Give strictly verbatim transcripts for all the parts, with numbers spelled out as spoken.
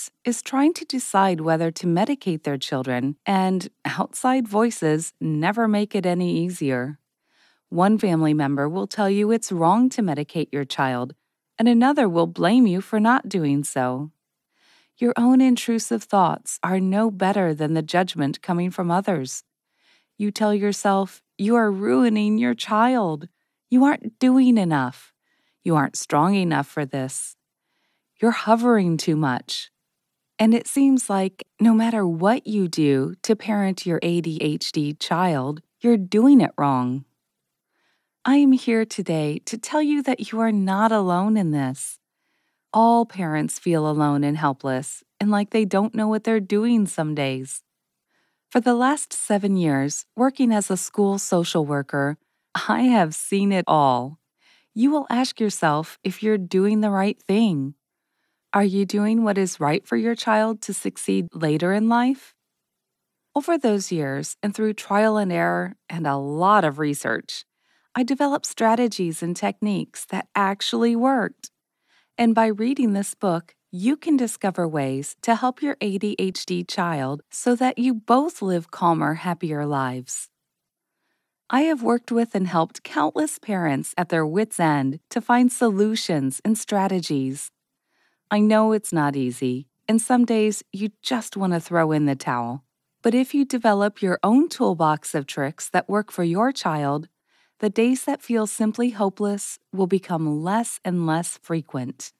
is trying to decide whether to medicate their children, and outside voices never make it any easier. One family member will tell you it's wrong to medicate your child, and another will blame you for not doing so. Your own intrusive thoughts are no better than the judgment coming from others. You tell yourself, you are ruining your child. You aren't doing enough. You aren't strong enough for this. You're hovering too much. And it seems like no matter what you do to parent your A D H D child, you're doing it wrong. I am here today to tell you that you are not alone in this. All parents feel alone and helpless, and like they don't know what they're doing some days. For the last seven years, working as a school social worker, I have seen it all. You will ask yourself if you're doing the right thing. Are you doing what is right for your child to succeed later in life? Over those years, and through trial and error and a lot of research, I developed strategies and techniques that actually worked. And by reading this book, you can discover ways to help your A D H D child so that you both live calmer, happier lives. I have worked with and helped countless parents at their wits' end to find solutions and strategies. I know it's not easy, and some days you just want to throw in the towel. But if you develop your own toolbox of tricks that work for your child, the days that feel simply hopeless will become less and less frequent.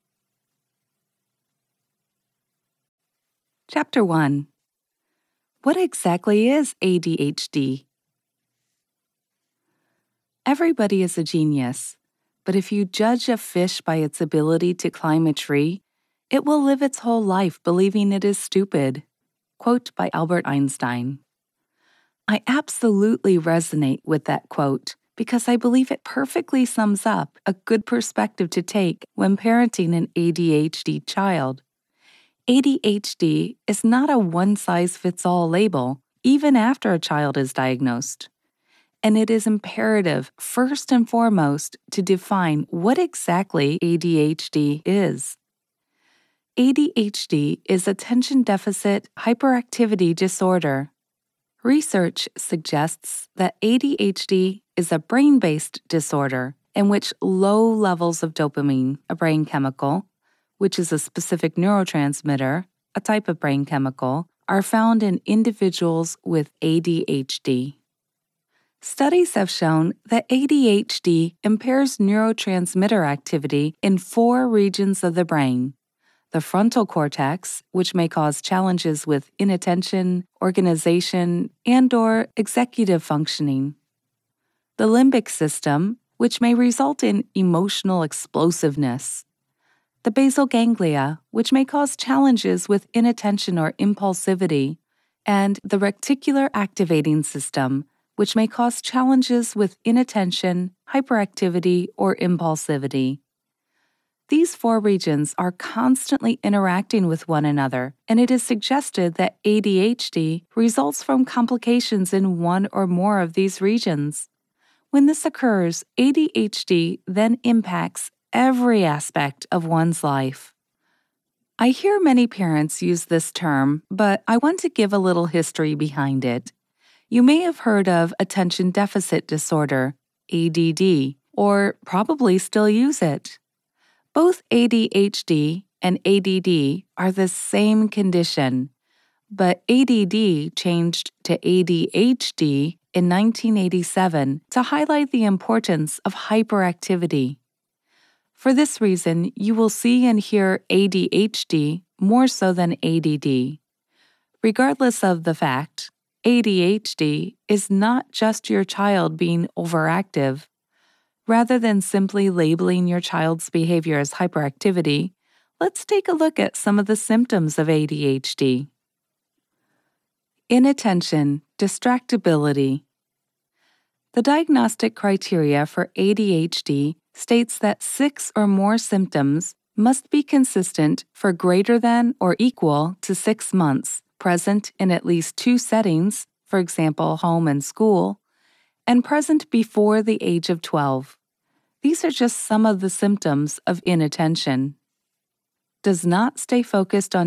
Chapter one. What exactly is A D H D? Everybody is a genius, but if you judge a fish by its ability to climb a tree, it will live its whole life believing it is stupid. Quote by Albert Einstein. I absolutely resonate with that quote because I believe it perfectly sums up a good perspective to take when parenting an A D H D child. A D H D is not a one-size-fits-all label, even after a child is diagnosed. And it is imperative, first and foremost, to define what exactly A D H D is. A D H D is attention deficit hyperactivity disorder. Research suggests that A D H D is a brain-based disorder in which low levels of dopamine, a brain chemical, which is a specific neurotransmitter, a type of brain chemical, are found in individuals with A D H D. Studies have shown that A D H D impairs neurotransmitter activity in four regions of the brain: the frontal cortex, which may cause challenges with inattention, organization, and/or executive functioning; the limbic system, which may result in emotional explosiveness; the basal ganglia, which may cause challenges with inattention or impulsivity; and the reticular activating system, which may cause challenges with inattention, hyperactivity, or impulsivity. These four regions are constantly interacting with one another, and it is suggested that A D H D results from complications in one or more of these regions. When this occurs, A D H D then impacts every aspect of one's life. I hear many parents use this term, but I want to give a little history behind it. You may have heard of attention deficit disorder, A D D, or probably still use it. Both A D H D and A D D are the same condition, but A D D changed to A D H D in nineteen eighty-seven to highlight the importance of hyperactivity. For this reason, you will see and hear A D H D more so than A D D. Regardless of the fact, A D H D is not just your child being overactive. Rather than simply labeling your child's behavior as hyperactivity, let's take a look at some of the symptoms of A D H D. Inattention, distractibility. The diagnostic criteria for A D H D states that six or more symptoms must be consistent for greater than or equal to six months, present in at least two settings, for example, home and school, and present before the age of twelve. These are just some of the symptoms of inattention. Does not stay focused on